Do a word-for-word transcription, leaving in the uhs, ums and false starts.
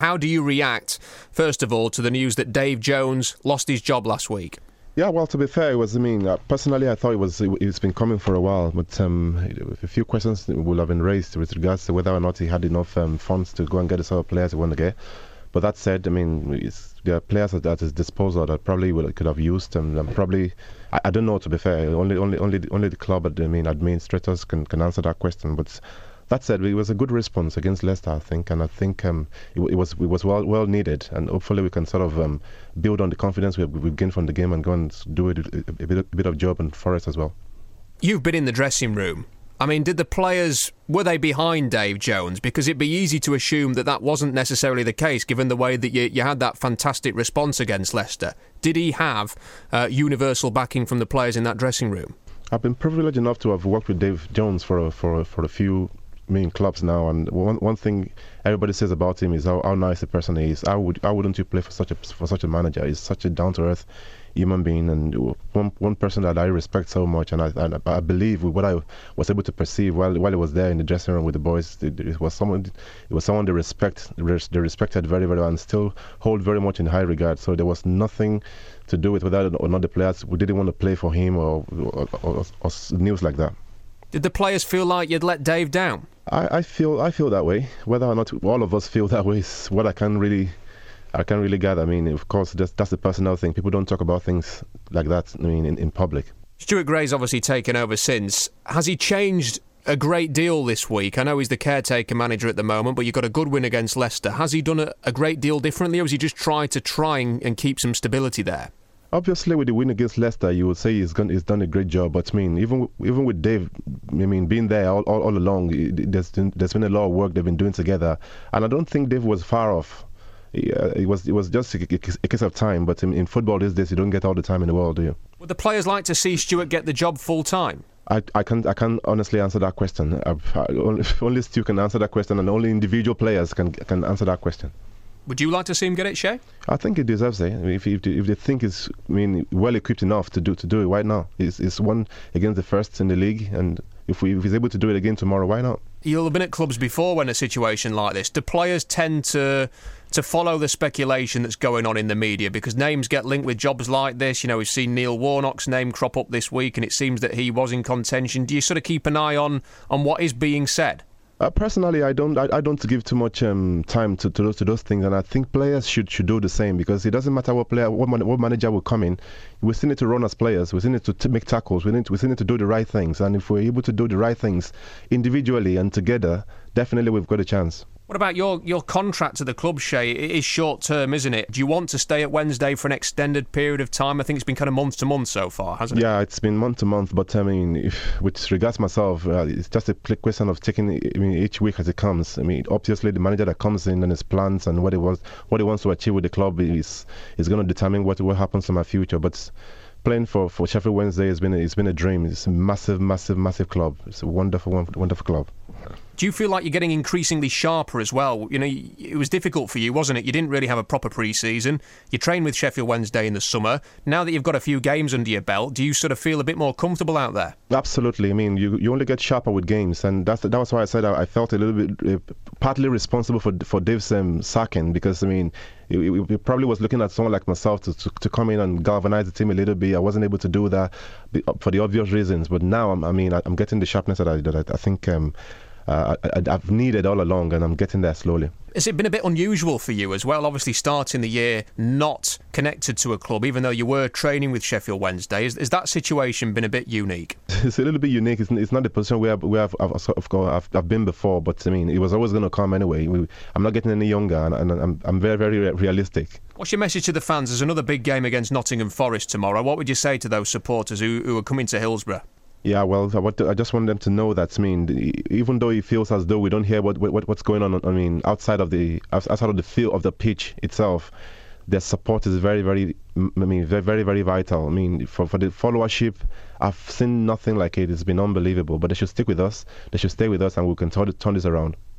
how do you react, first of all, to the news that Dave Jones lost his job last week? Yeah, well, to be fair, it was, I mean, uh, personally, I thought it was, it, it's been coming for a while, but um, a few questions will have been raised with regards to whether or not he had enough um, funds to go and get the sort of players he wanted to get. But that said, I mean, it's, there are players at, at his disposal that probably will, could have used, and, and probably, I, I don't know, to be fair, only only only only the club, I mean, administrators can, can answer that question, but that said, it was a good response against Leicester, I think, and I think um, it, it was it was well well needed, and hopefully we can sort of um, build on the confidence we we gained from the game and go and do it, a, a, bit, a bit of job in Forest as well. You've been in the dressing room. I mean, did the players, were they behind Dave Jones? Because it'd be easy to assume that that wasn't necessarily the case, given the way that you, you had that fantastic response against Leicester. Did he have uh, universal backing from the players in that dressing room? I've been privileged enough to have worked with Dave Jones for a, for a, for a few main clubs now, and one one thing everybody says about him is how, how nice a person he is. How would how wouldn't you play for such a for such a manager? He's such a down to earth human being, and one one person that I respect so much, and I and I believe with what I was able to perceive while while I was there in the dressing room with the boys, it, it was someone it was someone they respect they respected very very well and still hold very much in high regard. So there was nothing to do with whether or not the players we didn't want to play for him or or, or, or news like that. Did the players feel like you'd let Dave down? I, I feel I feel that way. Whether or not all of us feel that way is what I can really I can't really gather. I mean, of course, that's, that's the personal thing. People don't talk about things like that, I mean, in, in public. Stuart Gray's obviously taken over since. Has he changed a great deal this week? I know he's the caretaker manager at the moment, but you've got a good win against Leicester. Has he done a, a great deal differently, or has he just tried to try and, and keep some stability there? Obviously, with the win against Leicester, you would say he's, gone, he's done a great job. But I mean, even even with Dave, I mean, being there all, all, all along, there's been, there's been a lot of work they've been doing together, and I don't think Dave was far off. Yeah, it was it was just a, a case of time. But in, in football these days, you don't get all the time in the world, do you? Would the players like to see Stuart get the job full time? I, I can't I can't honestly answer that question. I, I, only, only Stu can answer that question, and only individual players can can answer that question. Would you like to see him get it, Shay? I think he deserves it. I mean, if if they, if they think he's I mean well equipped enough to do to do it right now, he's, he's won against the first in the league, and if we if he's able to do it again tomorrow, why not? You'll have been at clubs before when a situation like this. Do players tend to to follow the speculation that's going on in the media because names get linked with jobs like this? You know, we've seen Neil Warnock's name crop up this week, and it seems that he was in contention. Do you sort of keep an eye on on what is being said? Uh, personally, I don't. I, I don't give too much um, time to, to those to those things, and I think players should, should do the same because it doesn't matter what player, what, man, what manager will come in. We still need to run as players. We still need to t- make tackles. We need to, we still need to do the right things, and if we're able to do the right things individually and together, definitely we've got a chance. What about your, your contract to the club, Shay? It is short term, isn't it? Do you want to stay at Wednesday for an extended period of time? I think it's been kind of month to month so far, hasn't it? Yeah, it's been month to month, but I mean, if, with regards myself, uh, it's just a question of taking I mean, each week as it comes. I mean, obviously the manager that comes in and his plans and what he wants, what he wants to achieve with the club is is going to determine what what happens to my future. But playing for, for Sheffield Wednesday has been a, it's been a dream. It's a massive, massive, massive club. It's a wonderful, wonderful club. Do you feel like you're getting increasingly sharper as well? You know, it was difficult for you, wasn't it? You didn't really have a proper pre-season. You trained with Sheffield Wednesday in the summer. Now that you've got a few games under your belt, do you sort of feel a bit more comfortable out there? Absolutely. I mean, you you only get sharper with games, and that's that was why I said I, I felt a little bit uh, partly responsible for for Dave's um, sacking because I mean. He probably was looking at someone like myself to, to to come in and galvanize the team a little bit. I wasn't able to do that for the obvious reasons, but now I'm, I mean I'm getting the sharpness that I that I, I think um, uh, I, I've needed all along, and I'm getting there slowly. Has it been a bit unusual for you as well? Obviously, starting the year not connected to a club, even though you were training with Sheffield Wednesday. Has, has that situation been a bit unique? It's a little bit unique. It's, it's not the position where, where I've, I've, I've, I've, I've been before, but I mean, it was always going to come anyway. We, I'm not getting any younger, and, and I'm, I'm very, very realistic. What's your message to the fans? There's another big game against Nottingham Forest tomorrow. What would you say to those supporters who, who are coming to Hillsborough? Yeah, well, I, want to, I just want them to know that, I mean, even though it feels as though we don't hear what, what what's going on, I mean, outside of the outside of the field of the pitch itself, their support is very, very, I mean, very, very, very vital. I mean, for, for the followership, I've seen nothing like it. It's been unbelievable. But they should stick with us. They should stay with us, and we can turn, turn this around.